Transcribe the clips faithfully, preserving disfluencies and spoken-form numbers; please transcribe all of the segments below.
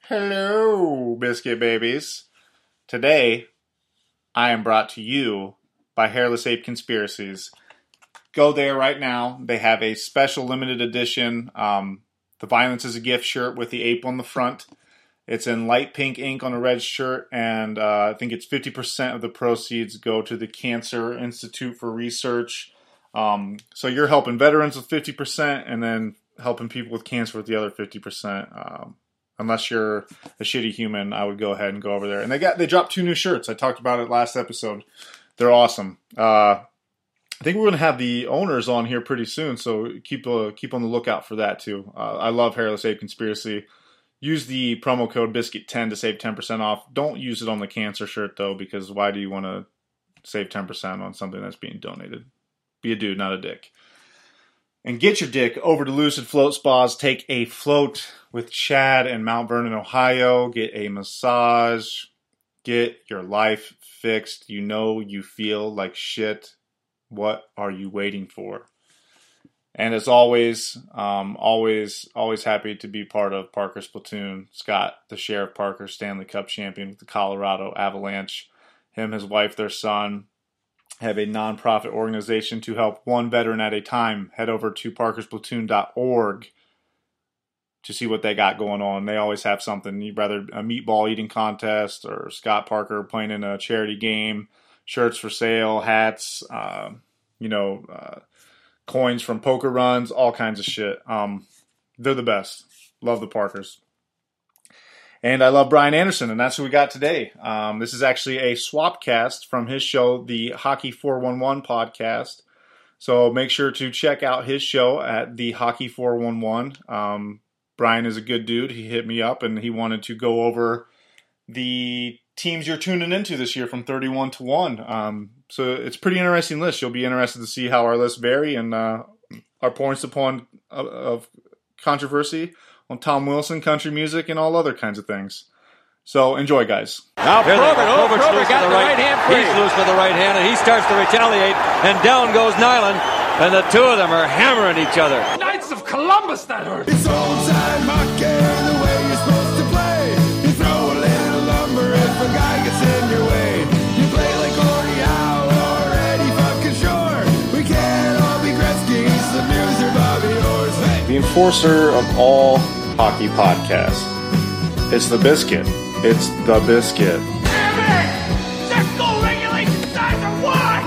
Hello, Biscuit Babies. Today, I am brought to you by Hairless Ape Conspiracies. Go there right now. They have a special limited edition, um, The Violence is a Gift shirt with the ape on the front. It's in light pink ink on a red shirt, and uh, I think it's fifty percent of the proceeds go to the Cancer Institute for Research. Um, so you're helping veterans with fifty percent, and then helping people with cancer with the other fifty percent. Um, Unless you're a shitty human, I would go ahead and go over there. And they got they dropped two new shirts. I talked about it last episode. They're awesome. Uh, I think we're going to have the owners on here pretty soon, so keep uh, keep on the lookout for that too. Uh, I love Hairless Ape Conspiracy. Use the promo code biscuit ten to save ten percent off. Don't use it on the cancer shirt though, because why do you want to save ten percent on something that's being donated? Be a dude, not a dick. And get your dick over to Lucid Float Spas. Take a float with Chad in Mount Vernon, Ohio. Get a massage. Get your life fixed. You know you feel like shit. What are you waiting for? And as always, um, always, always happy to be part of Parker's platoon. Scott, the Sheriff Parker, Stanley Cup champion with the Colorado Avalanche. Him, his wife, their son have a nonprofit organization to help one veteran at a time. Head over to parkers platoon dot org to see what they got going on. They always have something, rather a meatball eating contest or Scott Parker playing in a charity game, shirts for sale, hats, uh, you know, uh, coins from poker runs, all kinds of shit. Um, they're the best. Love the Parkers. And I love Brian Anderson, and that's who we got today. Um, this is actually a swap cast from his show, the Hockey four one one podcast. So make sure to check out his show at the Hockey four one one. Um, Brian is a good dude. He hit me up, and he wanted to go over the teams you're tuning into this year from thirty-one to one. Um, so it's a pretty interesting list. You'll be interested to see how our lists vary and uh, our points upon uh, of controversy on Tom Wilson, country music, and all other kinds of things. So enjoy, guys. Now Probert, oh, Probert got the right, right hand free. He's loose with the right hand, and he starts to retaliate, and down goes Nyland, and the two of them are hammering each other. Knights of Columbus, that hurt. It's old-time hockey, the way you're supposed to play. You throw a little lumber if a guy gets in your way. You play like Gordie Howe or Eddie fucking Shore. We can't all be Gretzky's, the Muse or Bobby Orr's. Hey. The enforcer of all hockey podcasts. It's the Biscuit. It's the Biscuit. Damn it! Check goal regulations guys are wide!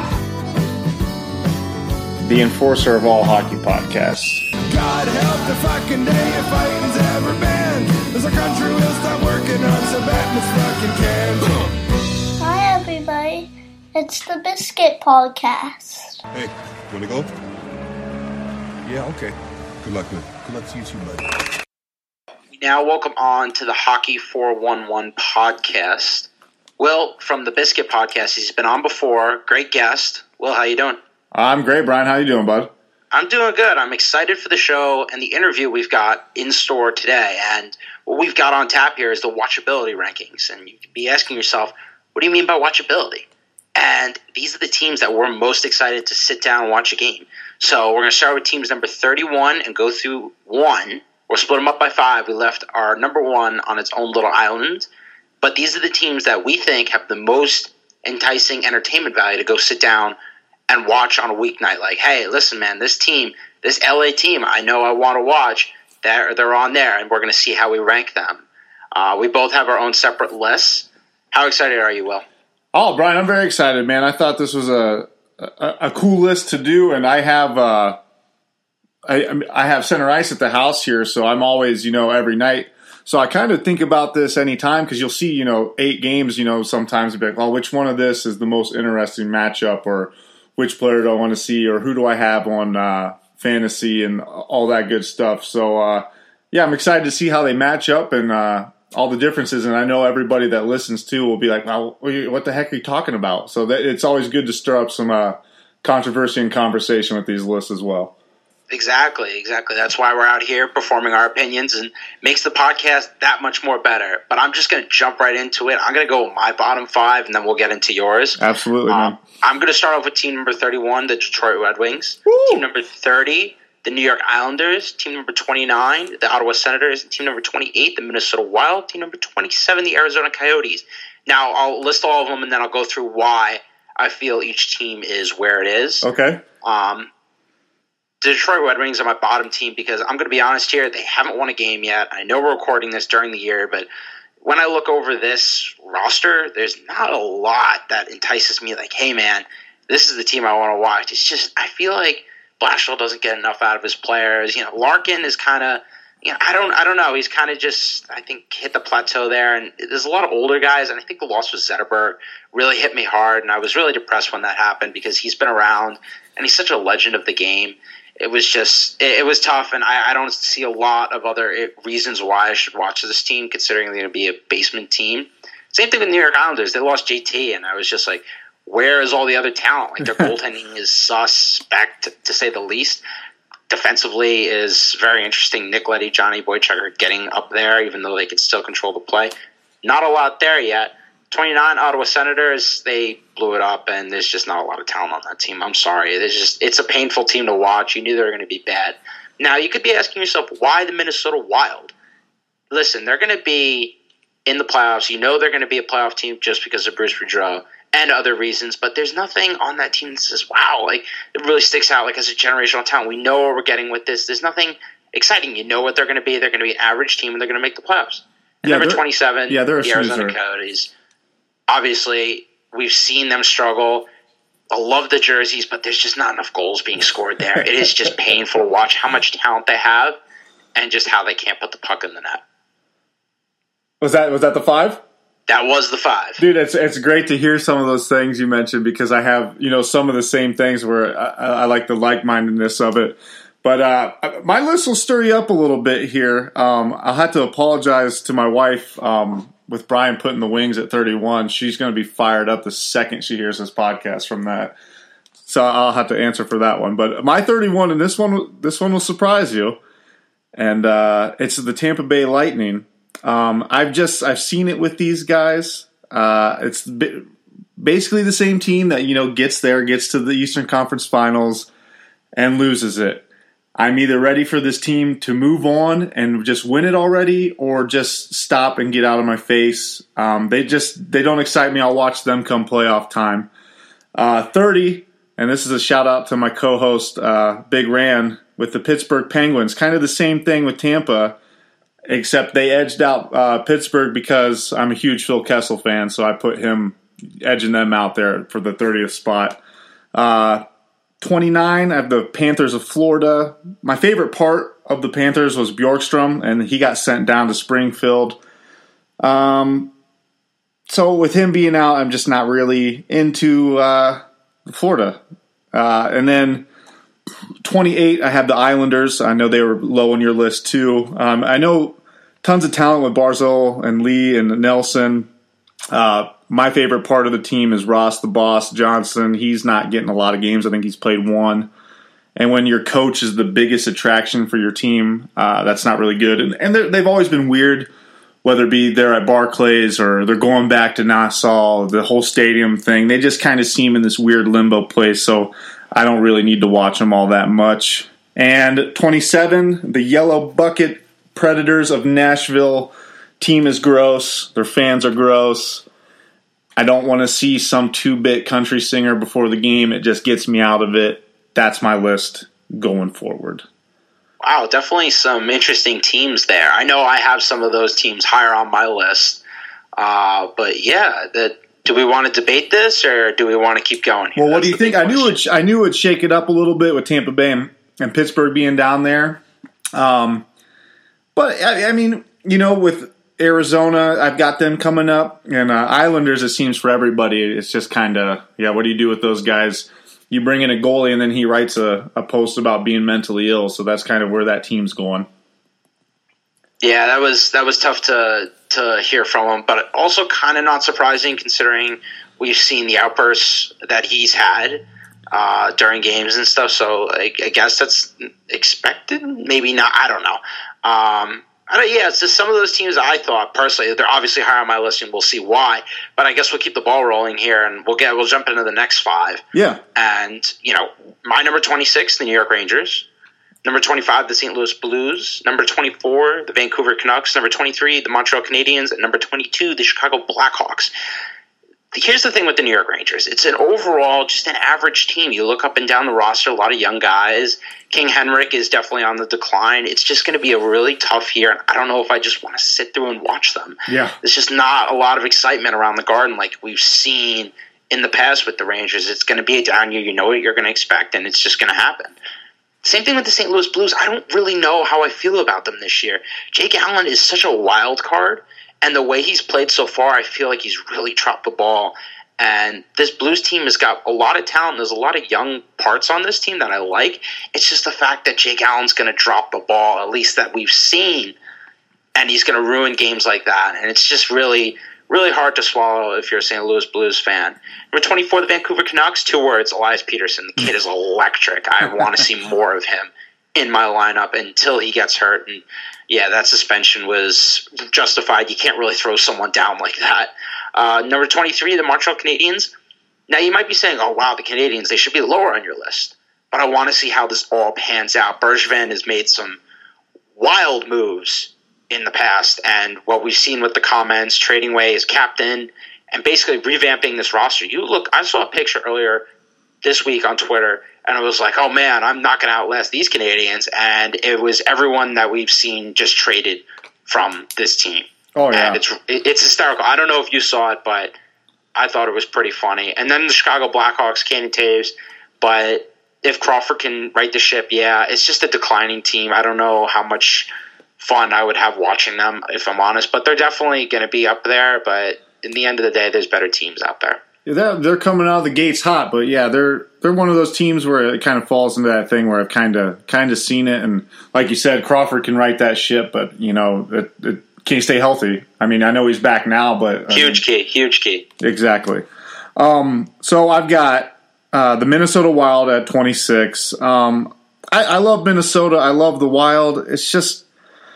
The enforcer of all hockey podcasts. God help the fucking day if fighting's ever banned. As our country will stop working on some Batman's fucking cans. Hi everybody, it's the Biscuit Podcast. Hey, wanna go? Yeah, okay. Good luck, man. Good luck to you too, buddy. Now welcome on to the Hockey four one one podcast. Will from the Biscuit Podcast. He's been on before. Great guest. Will, how you doing? I'm great, Brian. How you doing, bud? I'm doing good. I'm excited for the show and the interview we've got in store today. And what we've got on tap here is the watchability rankings. And you could be asking yourself, what do you mean by watchability? And these are the teams that we're most excited to sit down and watch a game. So we're going to start with teams number thirty-one and go through one. We'll split them up by five. We left our number one on its own little island. But these are the teams that we think have the most enticing entertainment value to go sit down and watch on a weeknight. Like, hey, listen, man, this team, this L A team, I know I want to watch. They're, they're on there, and we're going to see how we rank them. Uh, we both have our own separate lists. How excited are you, Will? Oh, Brian, I'm very excited, man. I thought this was a a, a cool list to do, and I have uh, I, I have center ice at the house here, so I'm always, you know, every night. So I kind of think about this anytime because you'll see, you know, eight games, you know, sometimes be like, well, which one of this is the most interesting matchup, or which player do I want to see, or who do I have on uh, fantasy and all that good stuff. So, uh, yeah, I'm excited to see how they match up and uh, all the differences. And I know everybody that listens to will be like, well, what the heck are you talking about? So that, it's always good to stir up some uh, controversy and conversation with these lists as well. Exactly, exactly. That's why we're out here performing our opinions and makes the podcast that much more better. But I'm just going to jump right into it. I'm going to go with my bottom five, and then we'll get into yours. Absolutely, um, man. I'm going to start off with team number thirty-one, the Detroit Red Wings. Woo! Team number thirty, the New York Islanders, team number twenty-nine, the Ottawa Senators, and team number twenty-eight, the Minnesota Wild, team number twenty-seven, the Arizona Coyotes. Now, I'll list all of them, and then I'll go through why I feel each team is where it is. Okay. Um, the Detroit Red Wings are my bottom team because I'm going to be honest here, they haven't won a game yet. I know we're recording this during the year, but when I look over this roster, there's not a lot that entices me like, hey, man, this is the team I want to watch. It's just, I feel like Blashill doesn't get enough out of his players. You know, Larkin is kind of, you know, I don't, I don't know. He's kind of just, I think, hit the plateau there. And there's a lot of older guys, and I think the loss with Zetterberg really hit me hard. And I was really depressed when that happened because he's been around and he's such a legend of the game. It was just, it, it was tough, and I, I don't see a lot of other reasons why I should watch this team, considering they're going to be a basement team. Same thing with New York Islanders. They lost J T, and I was just like, where is all the other talent? Like, their goaltending is suspect, to say the least. Defensively is very interesting. Nick Leddy, Johnny Boychuk are getting up there, even though they can still control the play. Not a lot there yet. twenty-nine Ottawa Senators, they blew it up, and there's just not a lot of talent on that team. I'm sorry. It's just, it's a painful team to watch. You knew they were going to be bad. Now, you could be asking yourself, why the Minnesota Wild? Listen, they're going to be in the playoffs. You know they're going to be a playoff team just because of Bruce Boudreau and other reasons, but there's nothing on that team that says, wow, like, it really sticks out like as a generational talent. We know what we're getting with this. There's nothing exciting. You know what they're going to be. They're going to be an average team, and they're going to make the playoffs. And yeah, number twenty-seven, yeah, they're a the Arizona snoozer. Coyotes. Obviously, we've seen them struggle. I love the jerseys, but there's just not enough goals being scored there. It is just painful to watch how much talent they have and just how they can't put the puck in the net. Was that was that the five? That was the five. Dude, it's it's great to hear some of those things you mentioned because I have, you know, some of the same things where I, I like the like-mindedness of it. But uh, my list will stir you up a little bit here. Um, I'll have to apologize to my wife um, with Brian putting the Wings at thirty-one. She's going to be fired up the second she hears this podcast from that. So I'll have to answer for that one. But my thirty-one, and this one, this one will surprise you, and uh, it's the Tampa Bay Lightning. Um, I've just I've seen it with these guys. Uh, it's basically the same team that, you know, gets there, gets to the Eastern Conference Finals, and loses it. I'm either ready for this team to move on and just win it already, or just stop and get out of my face. Um, they just they don't excite me. I'll watch them come playoff time. Uh, thirty, and this is a shout out to my co-host uh, Big Ran with the Pittsburgh Penguins. Kind of the same thing with Tampa, except they edged out uh, Pittsburgh because I'm a huge Phil Kessel fan, so I put him edging them out there for the thirtieth spot. Uh, twenty-nine, I have the Panthers of Florida. My favorite part of the Panthers was Bjorkstrom, and he got sent down to Springfield. Um, so with him being out, I'm just not really into uh, Florida. Uh, and then twenty-eight, I have the Islanders. I know they were low on your list too. Um, I know tons of talent with Barzal and Lee and Nelson. Uh, my favorite part of the team is Ross the Boss Johnson. He's not getting a lot of games. I think he's played one. And when your coach is the biggest attraction for your team, uh, that's not really good. And, and they've always been weird, whether it be they're at Barclays or they're going back to Nassau, the whole stadium thing. They just kind of seem in this weird limbo place, so I don't really need to watch them all that much. And twenty-seven, the Yellow Bucket Predators of Nashville. Team is gross. Their fans are gross. I don't want to see some two-bit country singer before the game. It just gets me out of it. That's my list going forward. Wow, definitely some interesting teams there. I know I have some of those teams higher on my list. Uh, but yeah, the, do we want to debate this, or do we want to keep going here? Well, what That's do you the think? big I knew question. it. I knew it'd shake it up a little bit with Tampa Bay and, and Pittsburgh being down there. Um, but I, I mean, you know, with Arizona, I've got them coming up, and uh, Islanders. It seems for everybody, it's just kind of yeah. What do you do with those guys? You bring in a goalie, and then he writes a, a post about being mentally ill. So that's kind of where that team's going. Yeah, that was that was tough to to hear from him, but also kind of not surprising considering we've seen the outbursts that he's had uh, during games and stuff. So I, I guess that's expected. Maybe not. I don't know. Um, I don't, yeah, it's just some of those teams I thought personally they're obviously higher on my list, and we'll see why. But I guess we'll keep the ball rolling here, and we'll get we'll jump into the next five. Yeah, and you know, my number twenty-six, the New York Rangers. Number twenty-five, the Saint Louis Blues. Number twenty-four, the Vancouver Canucks. Number twenty-three, the Montreal Canadiens. And number twenty-two, the Chicago Blackhawks. Here's the thing with the New York Rangers. It's an overall just an average team. You look up and down the roster, a lot of young guys. King Henrik is definitely on the decline. It's just going to be a really tough year, and I don't know if I just want to sit through and watch them. Yeah. There's just not a lot of excitement around the Garden like we've seen in the past with the Rangers. It's going to be a down year. You know what you're going to expect, and it's just going to happen. Same thing with the Saint Louis Blues. I don't really know how I feel about them this year. Jake Allen is such a wild card, and the way he's played so far, I feel like he's really dropped the ball. And this Blues team has got a lot of talent. There's a lot of young parts on this team that I like. It's just the fact that Jake Allen's going to drop the ball, at least that we've seen, and he's going to ruin games like that. And it's just really, really hard to swallow if you're a Saint Louis Blues fan. Number twenty-four, the Vancouver Canucks. Two words, Elias Peterson. The kid is electric. I want to see more of him in my lineup until he gets hurt. And yeah, that suspension was justified. You can't really throw someone down like that. Uh, number twenty-three, the Montreal Canadiens. Now, you might be saying, oh, wow, the Canadiens, they should be lower on your list. But I want to see how this all pans out. Bergevin has made some wild moves in the past, and what we've seen with the comments, trading away his captain, and basically revamping this roster. You look, I saw a picture earlier this week on Twitter, and I was like, oh, man, I'm not going to outlast these Canadians. And it was everyone that we've seen just traded from this team. Oh, yeah. And it's it's hysterical. I don't know if you saw it, but I thought it was pretty funny. And then the Chicago Blackhawks, Cannon Taves. But if Crawford can right the ship, yeah, it's just a declining team. I don't know how much fun I would have watching them, if I'm honest. But they're definitely going to be up there. But in the end of the day, there's better teams out there. Yeah, they're, they're coming out of the gates hot, but yeah, they're they're one of those teams where it kind of falls into that thing where I've kind of kind of seen it, and like you said, Crawford can right that ship, but you know, it, it can't stay healthy. I mean, I know he's back now, but I huge mean, key, huge key, exactly. Um, so I've got uh, the Minnesota Wild at twenty-six. Um, I, I love Minnesota. I love the Wild. It's just,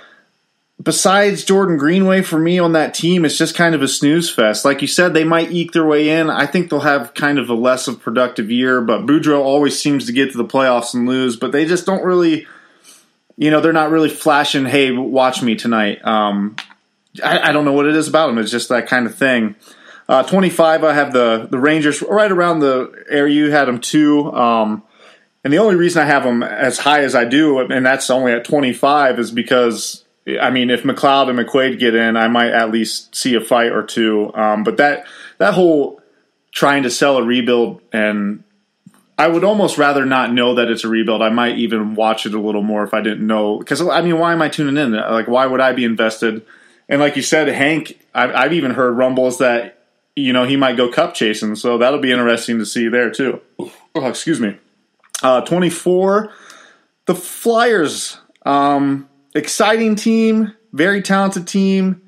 besides Jordan Greenway, for me on that team, it's just kind of a snooze fest. Like you said, they might eke their way in. I think they'll have kind of a less of productive year, but Boudreaux always seems to get to the playoffs and lose, but they just don't really, you know, they're not really flashing, hey, watch me tonight. Um, I, I don't know what it is about them. It's just that kind of thing. Uh, twenty-five, I have the, the Rangers right around the area. You had them too. Um, and the only reason I have them as high as I do, and that's only at twenty-five, is because I mean, if McLeod and McQuaid get in, I might at least see a fight or two. Um, but that that whole trying to sell a rebuild, and I would almost rather not know that it's a rebuild. I might even watch it a little more if I didn't know. Because, I mean, why am I tuning in? Like, why would I be invested? And like you said, Hank, I've, I've even heard rumbles that, you know, he might go cup chasing. So that'll be interesting to see there, too. Oh, excuse me. Uh, twenty-four, the Flyers. Um... Exciting team, very talented team.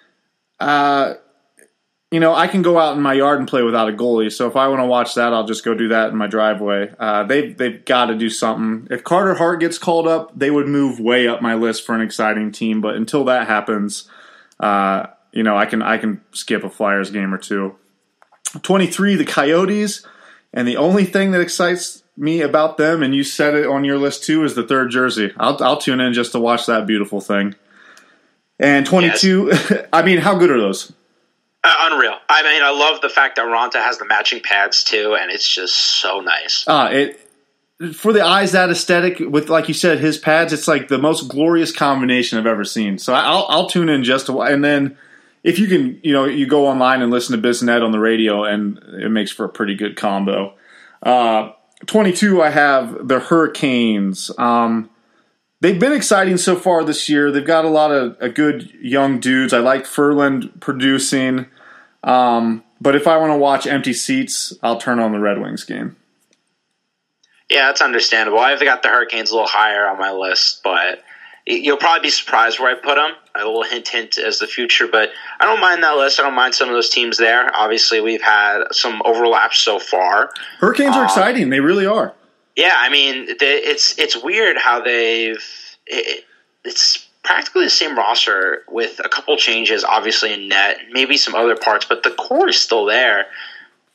Uh, you know, I can go out in my yard and play without a goalie. So if I want to watch that, I'll just go do that in my driveway. Uh, they've they've got to do something. If Carter Hart gets called up, they would move way up my list for an exciting team. But until that happens, uh, you know, I can I can skip a Flyers game or two. twenty-three, the Coyotes, and the only thing that excites me about them, and you said it on your list too, is the third jersey. I'll, I'll tune in just to watch that beautiful thing. And twenty-two, yes. I mean, how good are those? Uh, unreal. I mean, I love the fact that Ronta has the matching pads too, and it's just so nice. Uh, it for the eyes, that aesthetic with, like you said, his pads. It's like the most glorious combination I've ever seen. So I'll, I'll tune in just to, and then if you can, you know, you go online and listen to Bissonette on the radio, and it makes for a pretty good combo. Uh, twenty-two, I have the Hurricanes. Um, they've been exciting so far this year. They've got a lot of uh, good young dudes. I like Ferland producing. Um, but if I want to watch empty seats, I'll turn on the Red Wings game. Yeah, that's understandable. I've got the Hurricanes a little higher on my list, but you'll probably be surprised where I put them. A little hint, hint as the future, but I don't mind that list. I don't mind some of those teams there. Obviously, we've had some overlaps so far. Hurricanes are um, exciting. They really are. Yeah, I mean, they, it's it's weird how they've it, it's practically the same roster with a couple changes, obviously in net, maybe some other parts, but the core is still there.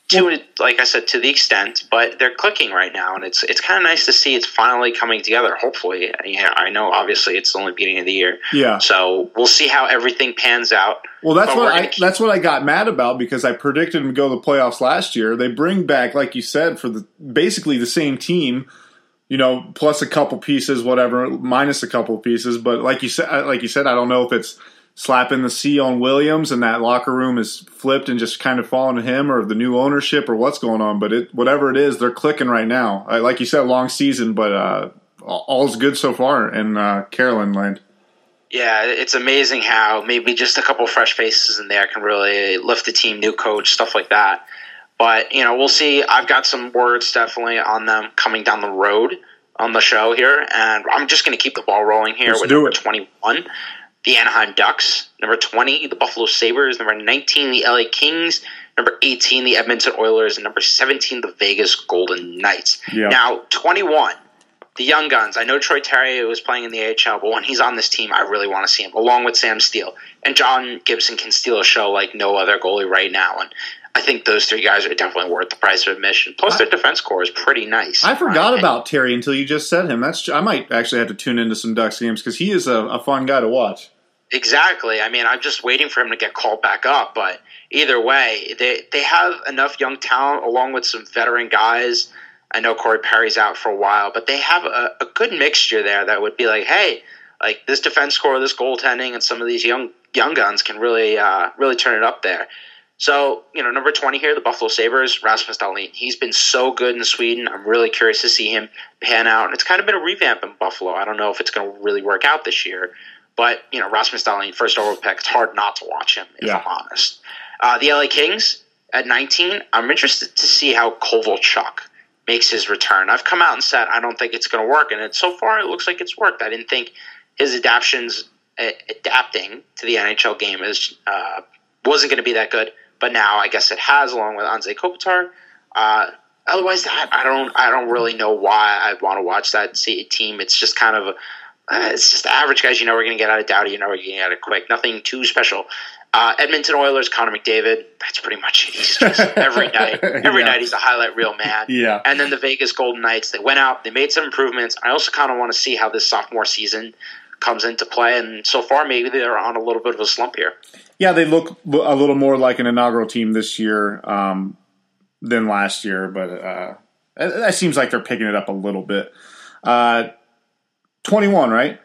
to like I said, to the extent, but they're clicking right now, and it's it's kind of nice to see it's finally coming together. Hopefully, yeah, I know obviously it's only the beginning of the year, yeah. So we'll see how everything pans out. Well, that's but what I keep- that's what I got mad about because I predicted them to go to the playoffs last year. They bring back, like you said, for the basically the same team, you know, plus a couple pieces, whatever, minus a couple pieces. But like you said, like you said, I don't know if it's slapping the C on Williams and that locker room is flipped and just kind of falling to him, or the new ownership, or what's going on. But it, whatever it is, they're clicking right now. I, like you said, long season, but uh, all's good so far in uh, Carolyn land. Yeah, it's amazing how maybe just a couple fresh faces in there can really lift the team, new coach, stuff like that. But, you know, we'll see. I've got some words definitely on them coming down the road on the show here, and I'm just going to keep the ball rolling here Let's with do number it. twenty-one. The Anaheim Ducks, number twenty, the Buffalo Sabres, number nineteen, the L A Kings, number eighteen, the Edmonton Oilers, and number seventeen, the Vegas Golden Knights. Yeah. Now, twenty-one, the Young Guns. I know Troy Terry was playing in the A H L, but when he's on this team, I really want to see him, along with Sam Steele. And John Gibson can steal a show like no other goalie right now, and I think those three guys are definitely worth the price of admission. Plus, their defense core is pretty nice. I forgot about Terry until you just said him. That's I might actually have to tune into some Ducks games because he is a, a fun guy to watch. Exactly. I mean, I'm just waiting for him to get called back up. But either way, they they have enough young talent along with some veteran guys. I know Corey Perry's out for a while, but they have a, a good mixture there that would be like, hey, like this defense score, this goaltending, and some of these young young guns can really uh, really turn it up there. So, you know, number twenty here, the Buffalo Sabres, Rasmus Dahlin. He's been so good in Sweden. I'm really curious to see him pan out. And it's kind of been a revamp in Buffalo. I don't know if it's going to really work out this year. But, you know, Rasmus Dahlin, first overall pick, it's hard not to watch him, if yeah. I'm honest. Uh, the L A Kings at nineteen, I'm interested to see how Kovalchuk makes his return. I've come out and said I don't think it's going to work. And it, so far, it looks like it's worked. I didn't think his adaptations, uh, adapting to the N H L game is uh, wasn't going to be that good. But now I guess it has, along with Anze Kopitar. Uh, otherwise, I, I don't I don't really know why I'd want to watch that team. It's just kind of, uh, it's just average guys. You know we're going to get out of Doughty. You know we're going to get out of Quick. Nothing too special. Uh, Edmonton Oilers, Connor McDavid. That's pretty much it. He's just every night. Every yeah. night he's a highlight reel man. Yeah. And then the Vegas Golden Knights. They went out. They made some improvements. I also kind of want to see how this sophomore season comes into play. And so far, maybe they're on a little bit of a slump here. Yeah, they look a little more like an inaugural team this year um, than last year, but uh, that seems like they're picking it up a little bit. Uh, twenty-one, right?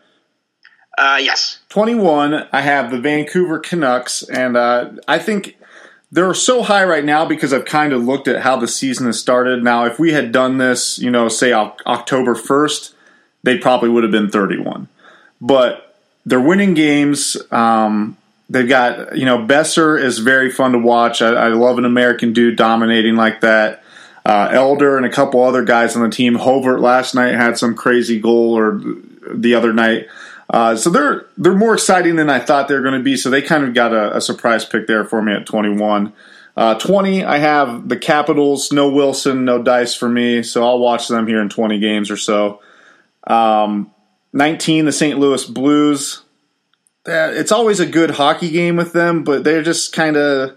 Uh, yes. twenty-one, I have the Vancouver Canucks, and uh, I think they're so high right now because I've kind of looked at how the season has started. Now, if we had done this, you know, say October first, they probably would have been thirty-one. But they're winning games. Um They've got, you know, Besser is very fun to watch. I, I love an American dude dominating like that. Uh, Elder and a couple other guys on the team. Hovert last night had some crazy goal, or the other night. Uh, so they're they're more exciting than I thought they were going to be. So they kind of got a, a surprise pick there for me at twenty-one. Uh, twenty, I have the Capitals. No Wilson, no dice for me. So I'll watch them here in twenty games or so. Um, nineteen, the Saint Louis Blues. It's always a good hockey game with them, but they're just kind of,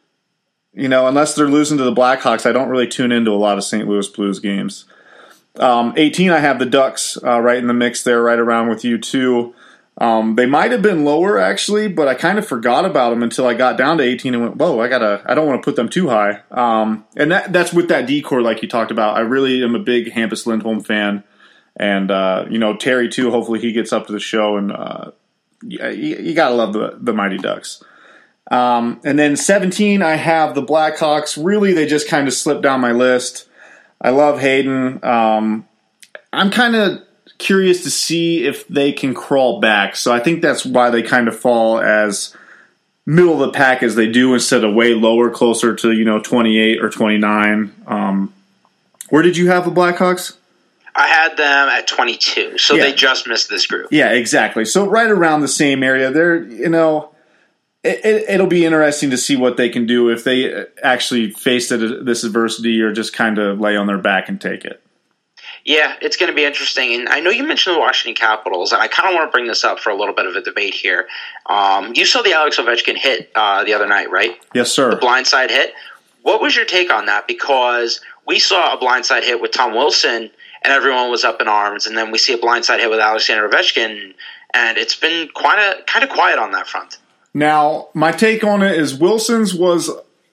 you know, unless they're losing to the Blackhawks, I don't really tune into a lot of Saint Louis Blues games. Um, eighteen, I have the Ducks uh, right in the mix there, right around with you too. Um, they might have been lower actually, but I kind of forgot about them until I got down to eighteen and went, whoa, I gotta, I don't want to put them too high. Um, and that, that's with that decor like you talked about. I really am a big Hampus Lindholm fan, and uh, you know, Terry too. Hopefully he gets up to the show, and uh, you, you gotta love the the Mighty Ducks. Um, and then seventeen, I have the Blackhawks. Really, they just kind of slipped down my list. I love Hayden. Um, I'm kind of curious to see if they can crawl back. So I think that's why they kind of fall as middle of the pack as they do, instead of way lower, closer to, you know, twenty-eight or twenty-nine. Um, where did you have the Blackhawks? I had them at twenty-two, so Yeah. they just missed this group. Yeah, exactly. So right around the same area. They're, you know, it, it, it'll be interesting to see what they can do if they actually face it, this adversity, or just kind of lay on their back and take it. Yeah, it's going to be interesting. And I know you mentioned the Washington Capitals, and I kind of want to bring this up for a little bit of a debate here. Um, you saw the Alex Ovechkin hit uh, the other night, right? Yes, sir. The blindside hit. What was your take on that? Because we saw a blindside hit with Tom Wilson, and everyone was up in arms, and then we see a blindside hit with Alexander Ovechkin, and it's been quite a kind of quiet on that front. Now, my take on it is Wilson's was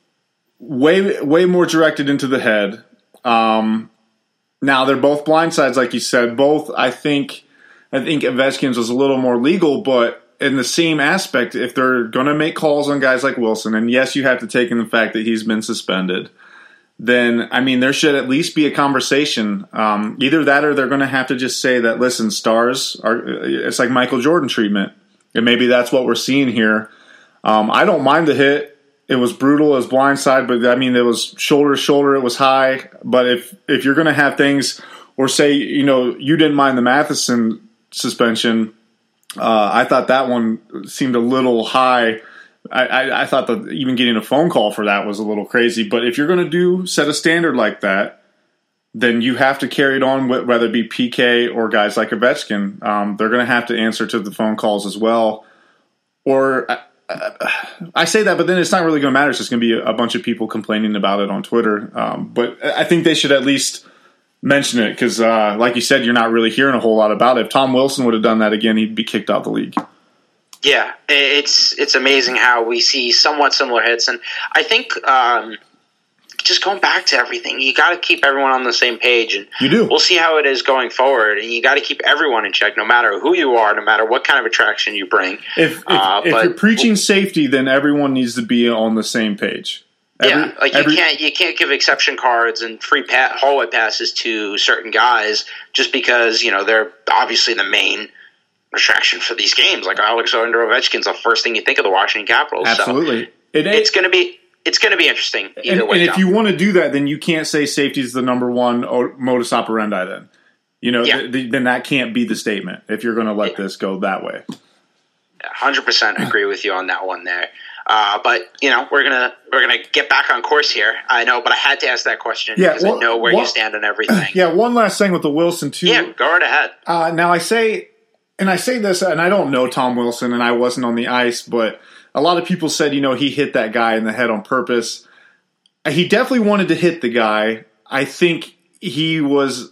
way way more directed into the head. Um, now they're both blindsides, like you said. Both, I think, I think Ovechkin's was a little more legal, but in the same aspect, if they're going to make calls on guys like Wilson, and yes, you have to take in the fact that he's been suspended, then, I mean, there should at least be a conversation. Um, either that or they're going to have to just say that, listen, stars, are it's like Michael Jordan treatment. And maybe that's what we're seeing here. Um, I don't mind the hit. It was brutal. It was blindside, but, I mean, it was shoulder to shoulder. It was high. But if, if you're going to have things, or say, you know, you didn't mind the Matheson suspension, Uh, I thought that one seemed a little high. I, I, I thought that even getting a phone call for that was a little crazy. But if you're going to do set a standard like that, then you have to carry it on, with, whether it be P K or guys like Ovechkin. Um, they're going to have to answer to the phone calls as well. Or I, I say that, but then it's not really going to matter. It's just going to be a bunch of people complaining about it on Twitter. Um, but I think they should at least mention it because, uh, like you said, you're not really hearing a whole lot about it. If Tom Wilson would have done that again, he'd be kicked out of the league. Yeah, it's it's amazing how we see somewhat similar hits, and I think um, just going back to everything, you got to keep everyone on the same page, and you do. We'll see how it is going forward, and you got to keep everyone in check, no matter who you are, no matter what kind of attraction you bring. If if, uh, if but, you're preaching safety, then everyone needs to be on the same page. Every, yeah, like you every, can't you can't give exception cards and free pa- hallway passes to certain guys just because you know they're obviously the main attraction for these games. Like Alexander Ovechkin's the first thing you think of the Washington Capitals. Absolutely, so it, it's going to be it's going to be interesting. Either and, way, and if you want to do that, then you can't say safety is the number one modus operandi. Then you know, yeah. th- th- then that can't be the statement if you're going to let yeah. this go that way. one hundred percent agree with you on that one there. Uh, but you know we're gonna we're gonna get back on course here. I know, but I had to ask that question yeah, because well, I know where well, you stand on everything. Yeah, one last thing with the Wilson too. Yeah, go right ahead. Uh, now I say, and I say this, and I don't know Tom Wilson, and I wasn't on the ice, but a lot of people said, you know, he hit that guy in the head on purpose. He definitely wanted to hit the guy. I think he was.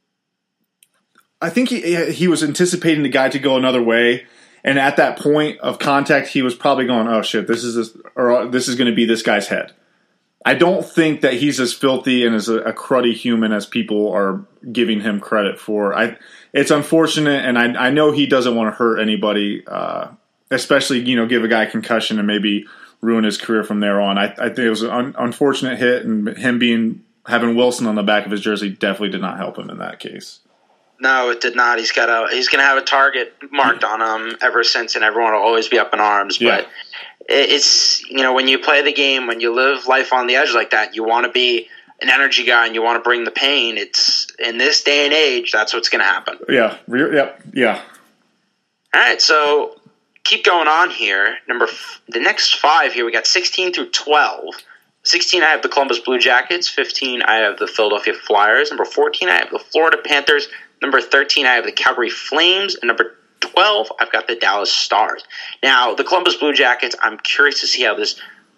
I think he he was anticipating the guy to go another way. And at that point of contact, he was probably going, "Oh shit, this is this, or this is going to be this guy's head." I don't think that he's as filthy and as a, a cruddy human as people are giving him credit for. I, it's unfortunate, and I, I know he doesn't want to hurt anybody, uh, especially you know give a guy a concussion and maybe ruin his career from there on. I, I think it was an un, unfortunate hit, and him being having Wilson on the back of his jersey definitely did not help him in that case. No, it did not. He's got a he's going to have a target marked on him ever since, and everyone will always be up in arms. Yeah. But it's you know when you play the game, when you live life on the edge like that, you want to be an energy guy and you want to bring the pain. It's in this day and age, that's what's going to happen. Yeah. Yep. Yeah. All right. So keep going on here. Number f- the next five here, we got sixteen through twelve. sixteen, I have the Columbus Blue Jackets. fifteen, I have the Philadelphia Flyers. Number fourteen, I have the Florida Panthers. Number thirteen, I have the Calgary Flames. And number twelve, I've got the Dallas Stars. Now, the Columbus Blue Jackets, I'm curious to see how this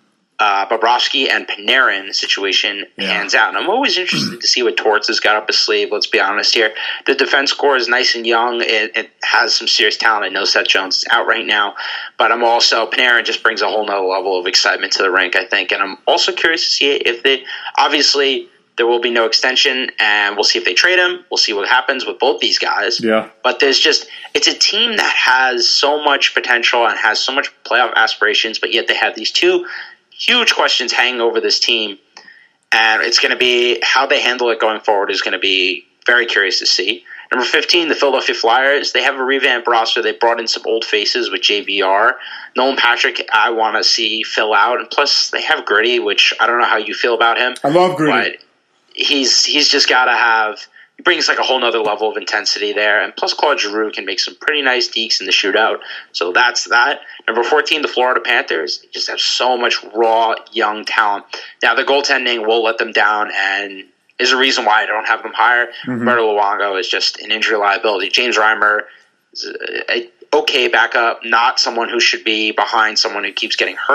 uh, Bobrovsky and Panarin situation yeah. pans out. And I'm always interested to see what Torts has got up his sleeve, let's be honest here. The defense core is nice and young. It, it has some serious talent. I know Seth Jones is out right now. But I'm also, Panarin just brings a whole nother level of excitement to the rink, I think. And I'm also curious to see if they, obviously, there will be no extension, and we'll see if they trade him. We'll see what happens with both these guys. Yeah. But there's just – it's a team that has so much potential and has so much playoff aspirations, but yet they have these two huge questions hanging over this team. And it's going to be – how they handle it going forward is going to be very curious to see. Number fifteen, the Philadelphia Flyers. They have a revamped roster. They brought in some old faces with J V R. Nolan Patrick, I want to see fill out. And plus, they have Gritty, which I don't know how you feel about him. I love Gritty. But he's he's just got to have – he brings like a whole nother level of intensity there. And plus, Claude Giroux can make some pretty nice dekes in the shootout. So that's that. Number fourteen, the Florida Panthers. They just have so much raw, young talent. Now, their goaltending will let them down, and is a reason why I don't have them higher. Mm-hmm. Roberto Luongo is just an injury liability. James Reimer is a, a okay backup, not someone who should be behind someone who keeps getting hurt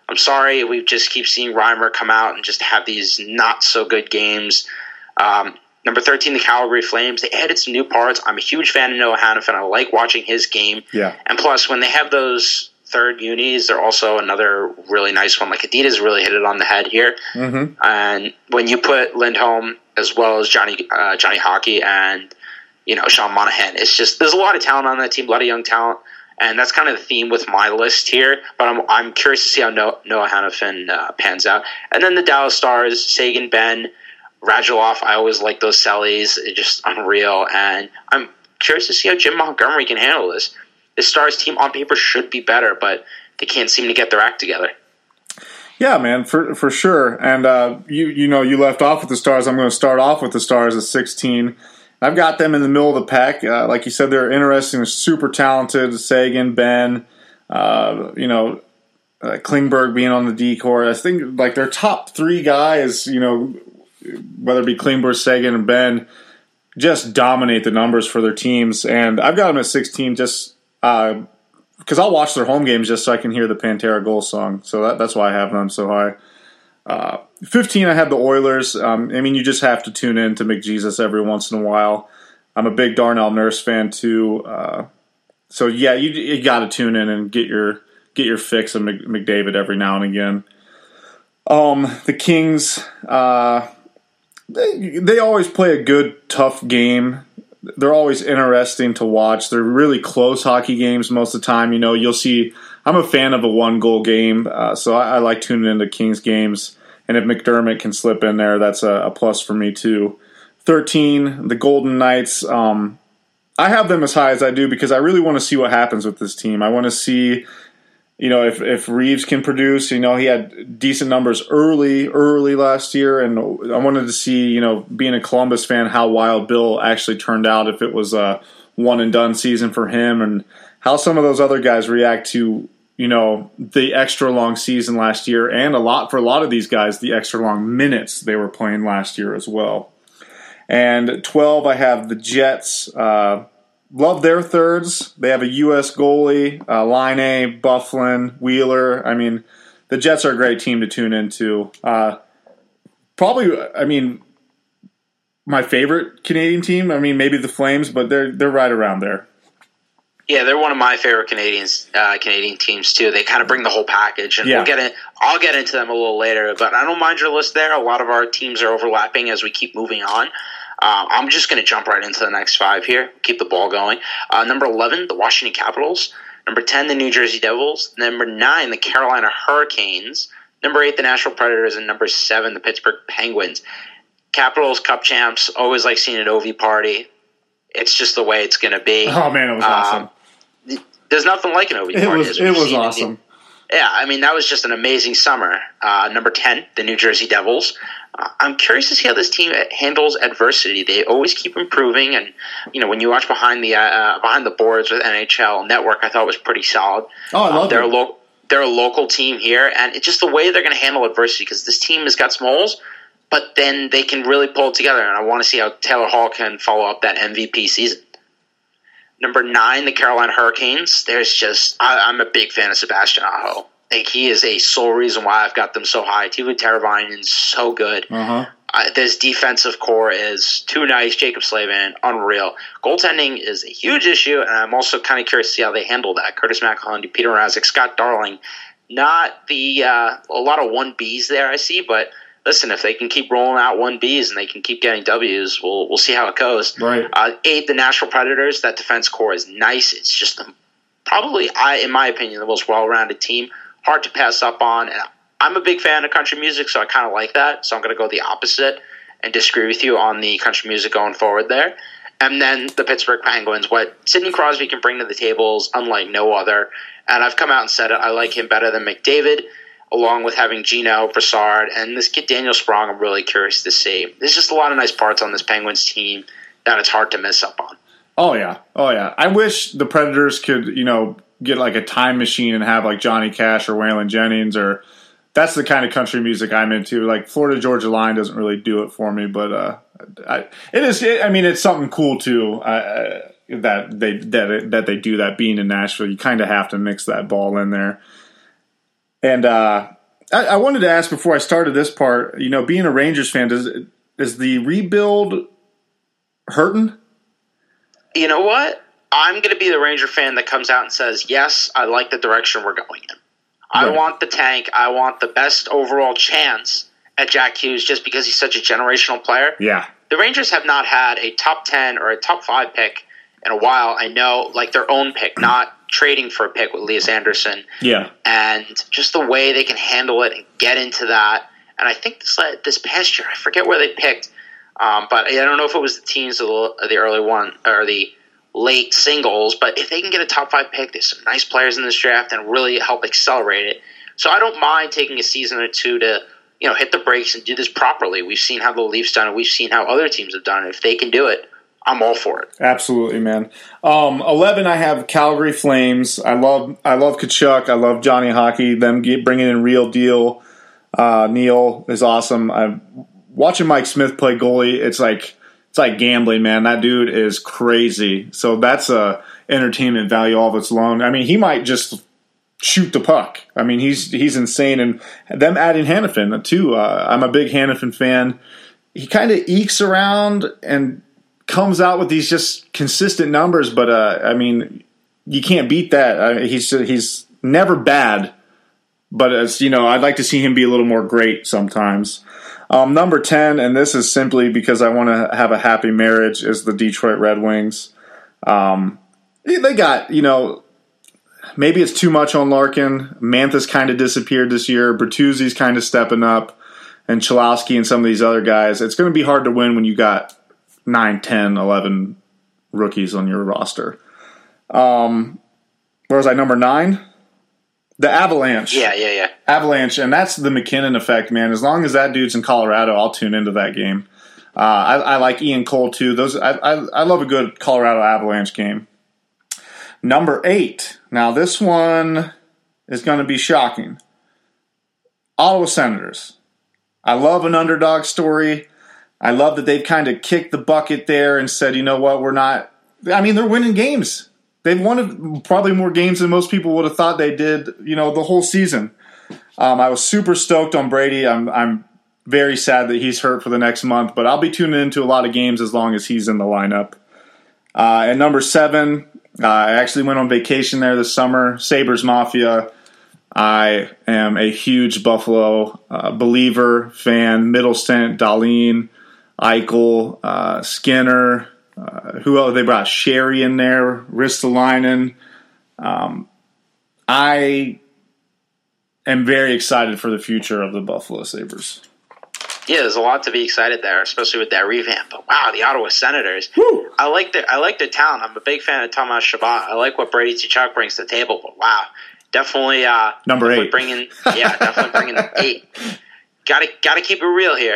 I'm sorry, we just keep seeing Reimer come out and just have these not so good games. Um, number thirteen, the Calgary Flames. They added some new parts. I'm a huge fan of Noah Hannafin. I like watching his game. Yeah. And plus, when they have those third unis, they're also another really nice one. Like Adidas really hit it on the head here. Mm-hmm. And when you put Lindholm as well as Johnny uh, Johnny Hockey and you know Sean Monahan, it's just there's a lot of talent on that team, a lot of young talent. And that's kind of the theme with my list here. But I'm I'm curious to see how Noah, Noah Hannafin uh, pans out. And then the Dallas Stars, Sagan, Ben, Radulov. I always like those Sellies. It's just unreal. And I'm curious to see how Jim Montgomery can handle this. The Stars team on paper should be better, but they can't seem to get their act together. Yeah, man, for for sure. And uh, you you know you left off with the Stars. I'm going to start off with the Stars at sixteen. I've got them in the middle of the pack. Uh, like you said, they're interesting. They're super talented. Sagan, Ben, uh, you know, uh, Klingberg being on the D-core. I think like their top three guys, you know, whether it be Klingberg, Sagan, and Ben, just dominate the numbers for their teams. And I've got them at sixteen just because uh, I'll watch their home games just so I can hear the Pantera goal song. So that, that's why I have them so high. Uh, fifteen, I have the Oilers. Um, I mean, you just have to tune in to McJesus every once in a while. I'm a big Darnell Nurse fan too. Uh, so yeah, you, you got to tune in and get your get your fix of Mc, McDavid every now and again. Um, the Kings, uh, they they always play a good, tough game. They're always interesting to watch. They're really close hockey games most of the time. You know, you'll see. I'm a fan of a one-goal game, uh, so I, I like tuning into Kings games. And if McDermott can slip in there, that's a, a plus for me too. thirteen, the Golden Knights. Um, I have them as high as I do because I really want to see what happens with this team. I want to see, you know, if, if Reeves can produce. You know, he had decent numbers early, early last year, and I wanted to see, you know, being a Columbus fan, how Wild Bill actually turned out, if it was a one-and-done season for him, and how some of those other guys react to, you know, the extra long season last year, and a lot for a lot of these guys, the extra long minutes they were playing last year as well. And twelve, I have the Jets. Uh, love their thirds. They have a U S goalie, uh, Laine, Bufflin, Wheeler. I mean, the Jets are a great team to tune into. Uh, probably, I mean, my favorite Canadian team. I mean, maybe the Flames, but they're they're right around there. Yeah, they're one of my favorite Canadians, uh, Canadian teams too. They kind of bring the whole package, and yeah. we'll get in, I'll get into them a little later. But I don't mind your list there. A lot of our teams are overlapping as we keep moving on. Uh, I'm just going to jump right into the next five here. Keep the ball going. Uh, number eleven, the Washington Capitals. Number ten, the New Jersey Devils. Number nine, the Carolina Hurricanes. Number eight, the Nashville Predators, and number seven, the Pittsburgh Penguins. Capitals Cup champs. Always like seeing an O V party. It's just the way it's going to be. Oh man, it was um, awesome. There's nothing like an O V It party. was, it was awesome. The, yeah, I mean, that was just an amazing summer. Uh, number ten, the New Jersey Devils. Uh, I'm curious to see how this team handles adversity. They always keep improving, and you know, when you watch behind the uh, behind the boards with N H L Network, I thought it was pretty solid. Oh, I love uh, they're it. A lo- they're a local team here, and it's just the way they're going to handle adversity because this team has got some holes, but then they can really pull it together, and I want to see how Taylor Hall can follow up that M V P season. Number nine, the Carolina Hurricanes. There's just I, I'm a big fan of Sebastian Aho. Like, he is a sole reason why I've got them so high. Teuvo Teravainen's so good. Uh-huh. Uh, this defensive core is too nice. Jacob Slavin, unreal. Goaltending is a huge issue, and I'm also kind of curious to see how they handle that. Curtis McElhundy, Peter Mrazek, Scott Darling. Not the uh, a lot of one B's there I see, but listen, if they can keep rolling out one B's and they can keep getting W's, we'll we'll see how it goes. Right. Uh, eight, the Nashville Predators. That defense core is nice. It's just the, probably, I in my opinion, the most well-rounded team. Hard to pass up on. And I'm a big fan of country music, so I kind of like that. So I'm going to go the opposite and disagree with you on the country music going forward there. And then the Pittsburgh Penguins. What Sidney Crosby can bring to the table is unlike no other. And I've come out and said it. I like him better than McDavid, along with having Gino, Brassard, and this kid Daniel Sprong. I'm really curious to see. There's just a lot of nice parts on this Penguins team that it's hard to miss up on. Oh, yeah. Oh, yeah. I wish the Predators could, you know, get like a time machine and have like Johnny Cash or Waylon Jennings, or that's the kind of country music I'm into. Like Florida Georgia Line doesn't really do it for me, but uh, I, it is. It, I mean, it's something cool too uh, that they that that they do that. Being in Nashville, you kind of have to mix that ball in there. And uh, I, I wanted to ask before I started this part, you know, being a Rangers fan, does is the rebuild hurting? You know what? I'm going to be the Ranger fan that comes out and says, yes, I like the direction we're going in. I Right. want the tank. I want the best overall chance at Jack Hughes just because he's such a generational player. Yeah. The Rangers have not had a top ten or a top five pick in a while. I know, like their own pick, not trading for a pick with Elias Anderson. Yeah. And just the way they can handle it and get into that. And I think this this past year, I forget where they picked, um, but I don't know if it was the teens or the, the early one or the late singles. But if they can get a top five pick, there's some nice players in this draft and really help accelerate it. So I don't mind taking a season or two to, you know, hit the brakes and do this properly. We've seen how the Leafs done it. We've seen how other teams have done it. If they can do it, I'm all for it. Absolutely, man. Um, Eleven, I have Calgary Flames. I love, I love Kachuk. I love Johnny Hockey. Them get, bringing in Real Deal. Uh, Neil is awesome. I'm watching Mike Smith play goalie. It's like it's like gambling, man. That dude is crazy. So that's a entertainment value all of its own. I mean, he might just shoot the puck. I mean, he's he's insane. And them adding Hannafin too. Uh, I'm a big Hannafin fan. He kind of ekes around and comes out with these just consistent numbers, but uh, I mean, you can't beat that. Uh, he's he's never bad, but as you know, I'd like to see him be a little more great sometimes. Um, number ten, and this is simply because I want to have a happy marriage, is the Detroit Red Wings. Um, they got, you know, maybe it's too much on Larkin. Mantha's kind of disappeared this year. Bertuzzi's kind of stepping up, and Cholowski and some of these other guys. It's going to be hard to win when you got nine, ten, eleven rookies on your roster. Um, where was I? Number nine? The Avalanche. Yeah, yeah, yeah. Avalanche, and that's the McKinnon effect, man. As long as that dude's in Colorado, I'll tune into that game. Uh, I, I like Ian Cole, too. Those I, I, I love a good Colorado Avalanche game. Number eight. Now, this one is going to be shocking. Ottawa Senators. I love an underdog story. I love that they've kind of kicked the bucket there and said, you know what, we're not – I mean, they're winning games. They've won probably more games than most people would have thought they did, you know, the whole season. Um, I was super stoked on Brady. I'm I'm very sad that he's hurt for the next month, but I'll be tuning into a lot of games as long as he's in the lineup. Uh, and number seven, uh, I actually went on vacation there this summer, Sabres Mafia. I am a huge Buffalo uh, believer, fan, Middleston, Dahlin, Eichel, uh, Skinner. Uh, who else? They brought Sherry in there, Ristolainen. Um, I am very excited for the future of the Buffalo Sabres. Yeah, there's a lot to be excited there, especially with that revamp. But wow, the Ottawa Senators. Woo! I like their I like their talent. I'm a big fan of Tomas Chabot. I like what Brady Tkachuk brings to the table. But wow, definitely uh, Number definitely eight. Bringing, yeah, definitely bringing eight. Got to got to keep it real here.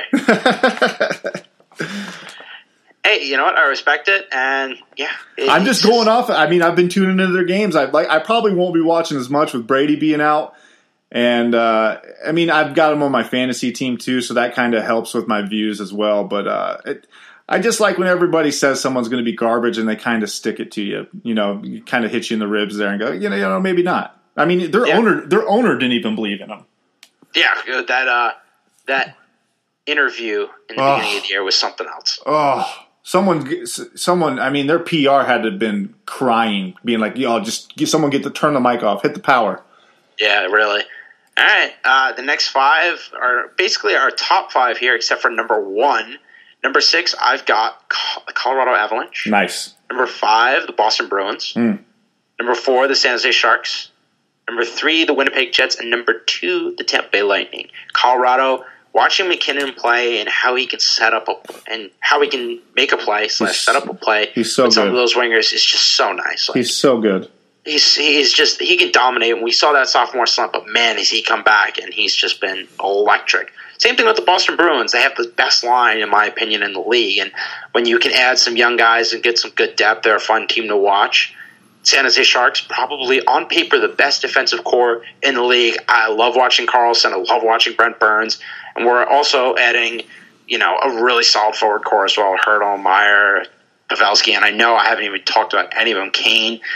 Hey, you know what? I respect it, and yeah, it, I'm just going off. I mean, I've been tuning into their games. I like. I probably won't be watching as much with Brady being out, and uh, I mean, I've got him on my fantasy team too, so that kind of helps with my views as well. But uh, it, I just like when everybody says someone's going to be garbage, and they kind of stick it to you. You know, kind of hit you in the ribs there, and go, you know, you know, maybe not. I mean, their Yeah. owner, their owner didn't even believe in them. Yeah, that uh, that interview in the Oh. beginning of the year was something else. Oh. Someone, someone. I mean, their P R had to have been crying, being like, "Yo, just get someone get to turn the mic off, hit the power." Yeah, really. All right, uh, the next five are basically our top five here, except for number one. Number six, I've got Co- the Colorado Avalanche. Nice. Number five, the Boston Bruins. Mm. Number four, the San Jose Sharks. Number three, the Winnipeg Jets. And number two, the Tampa Bay Lightning. Colorado, watching McKinnon play and how he can set up a, and how he can make a play slash set up a play he's so with some good. of those wingers is just so nice. Like, He's so good. He's he's just he can dominate. And we saw that sophomore slump, but man, has he come back and he's just been electric. Same thing with the Boston Bruins. They have the best line, in my opinion, in the league. And when you can add some young guys and get some good depth, they're a fun team to watch. San Jose Sharks, probably on paper the best defensive core in the league. I love watching Carlson. I love watching Brent Burns. And we're also adding, you know, a really solid forward core as well. Hurdle, Meyer, Pavelski, and I know I haven't even talked about any of them. Kane.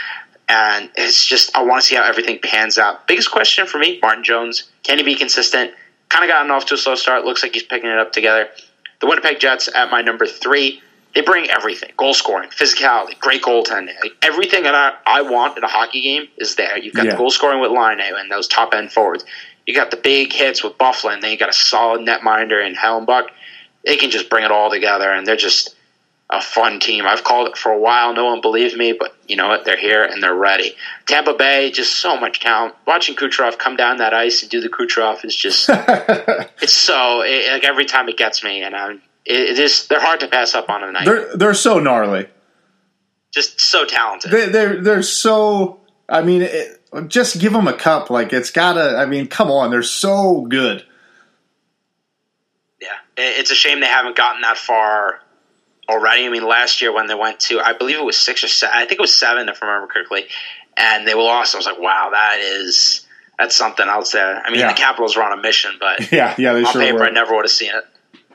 And it's just, I want to see how everything pans out. Biggest question for me, Martin Jones. Can he be consistent? Kind of gotten off to a slow start. Looks like he's picking it up together. The Winnipeg Jets at my number three. They bring everything. Goal scoring, physicality, great goaltending. Like, everything that I, I want in a hockey game is there. You've got Yeah. the goal scoring with Line and those top-end forwards. You got the big hits with Bufflin. Then you got a solid netminder in Hellenbuck. They can just bring it all together, and they're just a fun team. I've called it for a while. No one believed me, but you know what? They're here, and they're ready. Tampa Bay, just so much talent. Watching Kucherov come down that ice and do the Kucherov is just – it's so it, – like every time it gets me, and I'm – It, it is. They're hard to pass up on tonight. They're they're so gnarly. Just so talented. They, they're they're so. I mean, it, just give them a cup. Like it's gotta. I mean, come on. They're so good. Yeah, it, it's a shame they haven't gotten that far already. I mean, last year when they went to, I believe it was six or seven. I think it was seven, if I remember correctly, and they lost. I was like, wow, that is that's something else there. I mean, Yeah. the Capitals were on a mission, but Yeah, yeah, they on sure paper, were. I never would have seen it.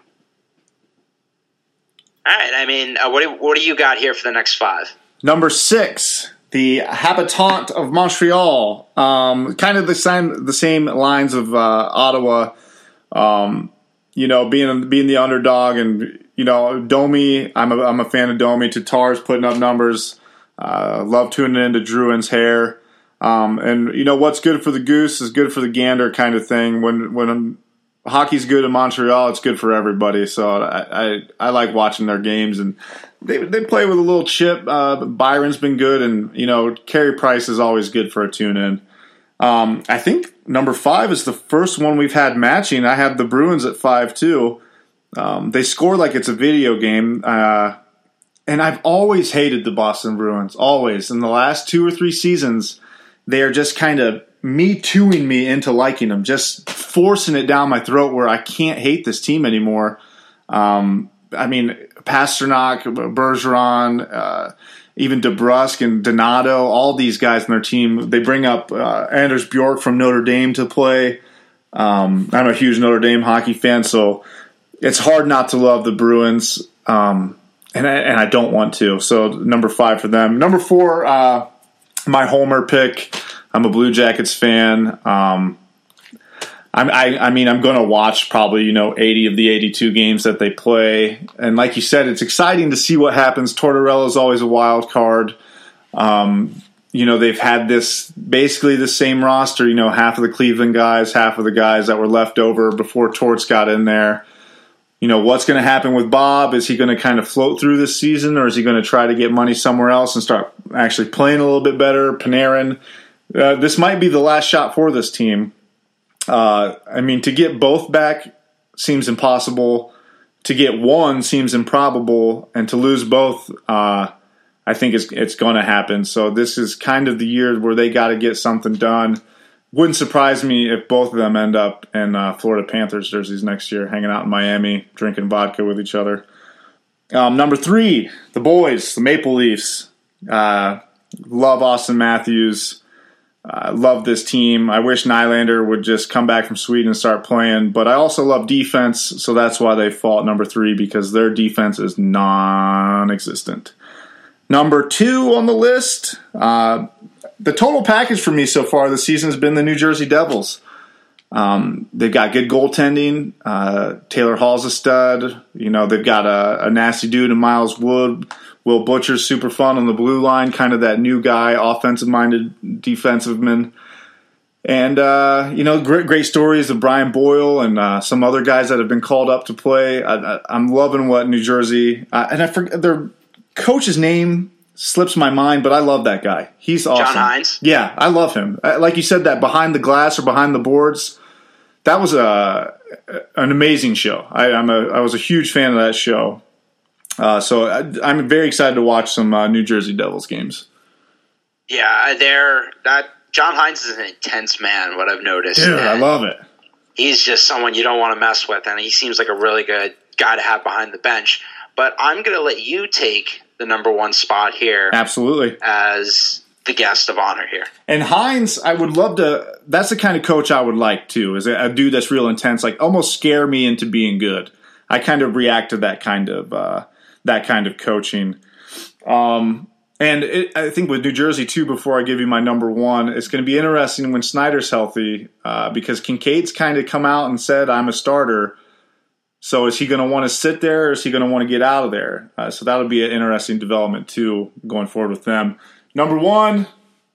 All right, I mean, uh, what do, what do you got here for the next five? Number six, the Habitant of Montreal. Um, kind of the same the same lines of uh, Ottawa. Um, you know, being being the underdog, and you know, Domi. I'm a I'm a fan of Domi. Tatar's putting up numbers. Uh, love tuning into Drouin's hair. Um, and you know what's good for the goose is good for the gander, kind of thing. When when hockey's good in Montreal, it's good for everybody. So I, I, I like watching their games, and they they play with a little chip. Uh, Byron's been good, and you know Carey Price is always good for a tune in. Um, I think number five is the first one we've had matching. I have the Bruins at five too. Um, they score like it's a video game, uh, and I've always hated the Boston Bruins. Always in the last two or three seasons, they are just kind of me tooing me into liking them, just forcing it down my throat where I can't hate this team anymore. Um, I mean, Pasternak, Bergeron, uh, even DeBrusque and Donato, all these guys in their team, they bring up uh, Anders Bjork from Notre Dame to play. Um, I'm a huge Notre Dame hockey fan, so it's hard not to love the Bruins, um, and, I, and I don't want to. So number five for them. Number four, uh, my homer pick. I'm a Blue Jackets fan. Um, I'm, I, I mean, I'm going to watch probably, you know, eighty of the eighty-two games that they play. And like you said, it's exciting to see what happens. Tortorella is always a wild card. Um, you know, they've had this basically the same roster, you know, half of the Cleveland guys, half of the guys that were left over before Torts got in there. You know, what's going to happen with Bob? Is he going to kind of float through this season, or is he going to try to get money somewhere else and start actually playing a little bit better? Panarin. Uh, this might be the last shot for this team. Uh, I mean, to get both back seems impossible. To get one seems improbable. And to lose both, uh, I think it's, it's going to happen. So this is kind of the year where they got to get something done. Wouldn't surprise me if both of them end up in uh, Florida Panthers jerseys next year, hanging out in Miami, drinking vodka with each other. Um, number three, the boys, the Maple Leafs. Uh, love Austin Matthews. I uh, love this team. I wish Nylander would just come back from Sweden and start playing. But I also love defense, so that's why they fall at number three, because their defense is non-existent. Number two on the list, uh, the total package for me so far this season has been the New Jersey Devils. Um, they've got good goaltending. Uh, Taylor Hall's a stud. You know, they've got a, a nasty dude in Miles Wood. Will Butcher's super fun on the blue line, kind of that new guy, offensive-minded defensive-man. And, uh, you know, great, great stories of Brian Boyle and uh, some other guys that have been called up to play. I, I, I'm loving what New Jersey uh, – and I forget their coach's name slips my mind, but I love that guy. He's awesome. John Hines? Yeah, I love him. Like you said, that behind the glass or behind the boards, that was a an amazing show. I, I'm a I was a huge fan of that show. Uh, so I, I'm very excited to watch some uh, New Jersey Devils games. Yeah, they're that John Hines is an intense man. What I've noticed, Dude, I love it. He's just someone you don't want to mess with, and he seems like a really good guy to have behind the bench. But I'm going to let you take the number one spot here, absolutely, as the guest of honor here. And Hines, I would love to. That's the kind of coach I would like too. Is a, a dude that's real intense, like almost scare me into being good. I kind of react to that kind of uh, that kind of coaching. Um, And it, I think with New Jersey, too, before I give you my number one, it's going to be interesting when Snyder's healthy uh, because Kincaid's kind of come out and said, I'm a starter. So is he going to want to sit there or is he going to want to get out of there? Uh, so that'll be an interesting development, too, going forward with them. Number one,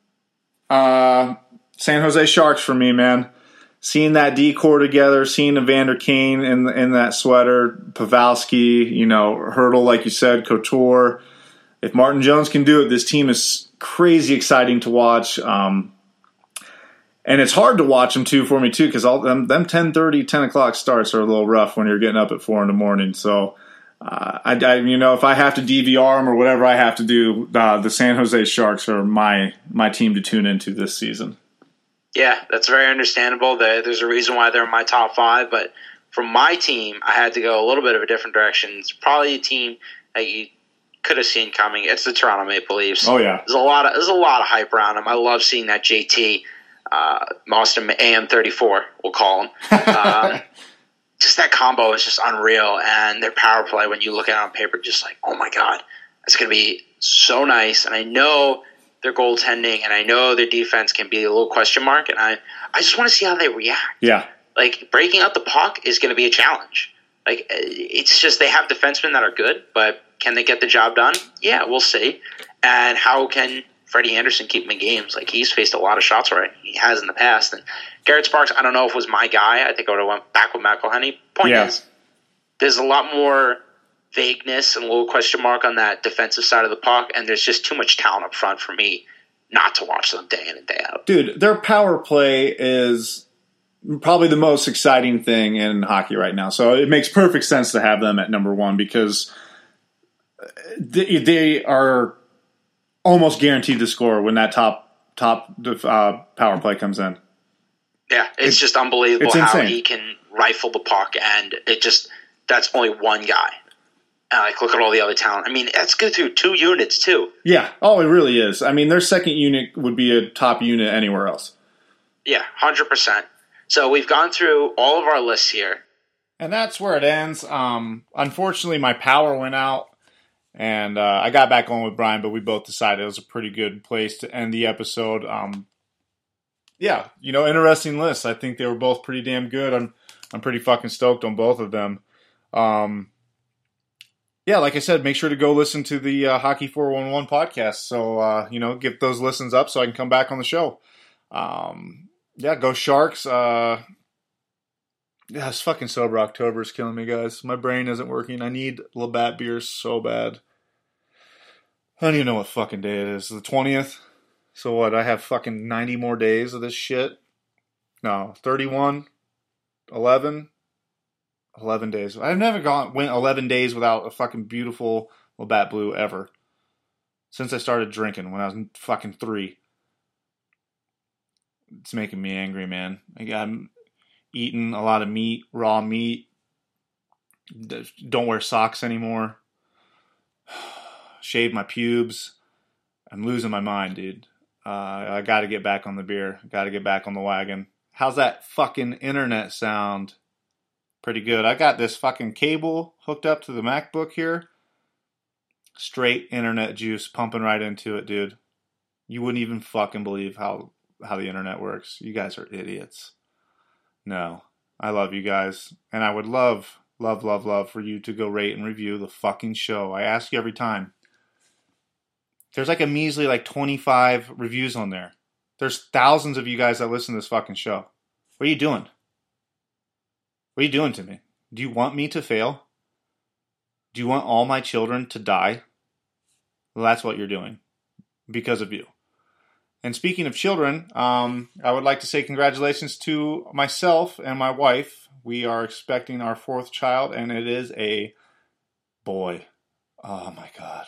uh, San Jose Sharks for me, man. Seeing that D-core together, seeing Evander Kane in, in that sweater, Pavelski, you know, Hurdle, like you said, Couture. If Martin Jones can do it, this team is crazy exciting to watch. Um, and it's hard to watch them, too, for me, too, because all them, them ten thirty, ten o'clock starts are a little rough when you're getting up at four in the morning. So, uh, I, I, you know, if I have to D V R them or whatever I have to do, uh, the San Jose Sharks are my my team to tune into this season. Yeah, that's very understandable. There's a reason why they're in my top five. But for my team, I had to go a little bit of a different direction. It's probably a team that you could have seen coming. It's the Toronto Maple Leafs. Oh yeah, there's a lot of there's a lot of hype around them. I love seeing that J T, uh, Austin A M thirty-four, we'll call him. Um, just that combo is just unreal, and their power play when you look at it on paper, just like, oh my god, it's going to be so nice. And I know their goaltending, and I know their defense can be a little question mark, and I, I just want to see how they react. Yeah. Like, breaking out the puck is going to be a challenge. Like, it's just they have defensemen that are good, but can they get the job done? Yeah, we'll see. And how can Freddie Anderson keep him in games? Like, he's faced a lot of shots where he has in the past. And Garrett Sparks, I don't know if was my guy. I think I would have went back with McElhinney. Point yeah. is, there's a lot more vagueness and a little question mark on that defensive side of the puck, and there's just too much talent up front for me not to watch them day in and day out. Dude, their power play is probably the most exciting thing in hockey right now. So it makes perfect sense to have them at number one because they, they are almost guaranteed to score when that top top uh, power play comes in. Yeah, it's, it's just unbelievable it's how insane. he can rifle the puck, and it just that's only one guy. Uh, like, look at all the other talent. I mean, that's good through two units, too. Yeah. Oh, it really is. I mean, their second unit would be a top unit anywhere else. Yeah, one hundred percent. So we've gone through all of our lists here. And that's where it ends. Um, unfortunately, my power went out, and uh, I got back on with Brian, but we both decided it was a pretty good place to end the episode. Um, yeah, you know, interesting lists. I think they were both pretty damn good. I'm, I'm pretty fucking stoked on both of them. Um Yeah, like I said, make sure to go listen to the uh, Hockey four one one podcast. So, uh, you know, get those listens up so I can come back on the show. Um, yeah, go Sharks. Uh, yeah, this fucking sober October is killing me, guys. My brain isn't working. I need Labatt beers so bad. I don't even know what fucking day it is. The twentieth? So what, I have fucking ninety more days of this shit? No, thirty-one? eleven? eleven days. I've never gone went eleven days without a fucking beautiful Labatt Blue ever. Since I started drinking when I was fucking three. It's making me angry, man. I'm eating a lot of meat, raw meat. Don't wear socks anymore. Shave my pubes. I'm losing my mind, dude. Uh, I gotta get back on the beer. Gotta get back on the wagon. How's that fucking internet sound? Pretty good. I got this fucking cable hooked up to the MacBook here. Straight internet juice pumping right into it, dude. You wouldn't even fucking believe how, how the internet works. You guys are idiots. No. I love you guys. And I would love, love, love, love for you to go rate and review the fucking show. I ask you every time. There's like a measly like twenty-five reviews on there. There's thousands of you guys that listen to this fucking show. What are you doing? What are you doing to me? Do you want me to fail? Do you want all my children to die? Well, that's what you're doing. Because of you. And speaking of children, um, I would like to say congratulations to myself and my wife. We are expecting our fourth child, and it is a boy. Oh my God.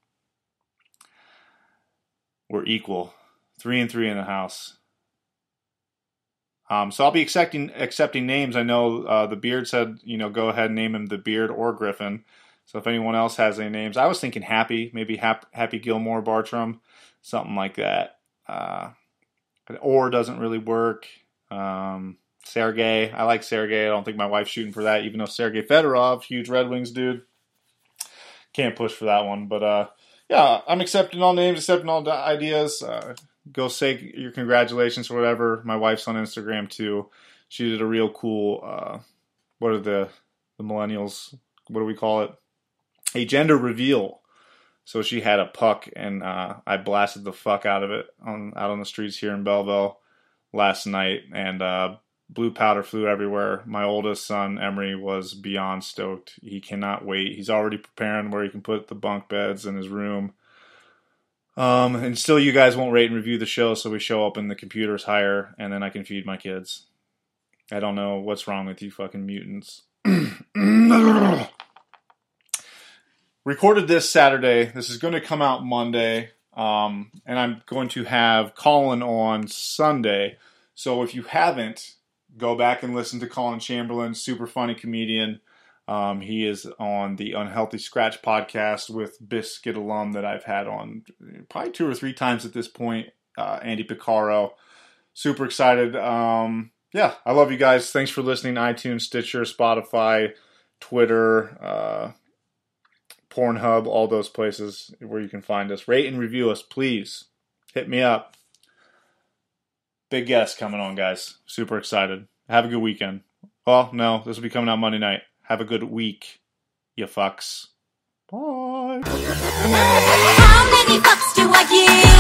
We're equal. Three and three in the house. Um, so I'll be accepting accepting names. I know uh, the Beard said, you know, go ahead and name him the Beard or Griffin. So if anyone else has any names, I was thinking Happy, maybe Hap- Happy Gilmore Bartram, something like that. Uh, or doesn't really work. Um, Sergey, I like Sergey. I don't think my wife's shooting for that, even though Sergey Fedorov, huge Red Wings dude, can't push for that one. But uh, yeah, I'm accepting all names, accepting all ideas. Uh, go say your congratulations or whatever. My wife's on Instagram too. She did a real cool, uh, what are the, the millennials, what do we call it? A gender reveal. So she had a puck, and uh, I blasted the fuck out of it on out on the streets here in Belleville last night, and uh, blue powder flew everywhere. My oldest son, Emery, was beyond stoked. He cannot wait. He's already preparing where he can put the bunk beds in his room. Um, and still you guys won't rate and review the show, so we show up and the computer's higher, and then I can feed my kids. I don't know what's wrong with you fucking mutants. Recorded this Saturday. This is going to come out Monday. Um, and I'm going to have Colin on Sunday. So if you haven't, go back and listen to Colin Chamberlain, super funny comedian. Um, he is on the Unhealthy Scratch podcast with Biscuit alum that I've had on probably two or three times at this point, uh, Andy Picaro. Super excited. Um, yeah, I love you guys. Thanks for listening. iTunes, Stitcher, Spotify, Twitter, uh, Pornhub, all those places where you can find us. Rate and review us, please. Hit me up. Big guest coming on, guys. Super excited. Have a good weekend. Well, no, this will be coming out Monday night. Have a good week, you fucks. Bye. How many fucks do I give?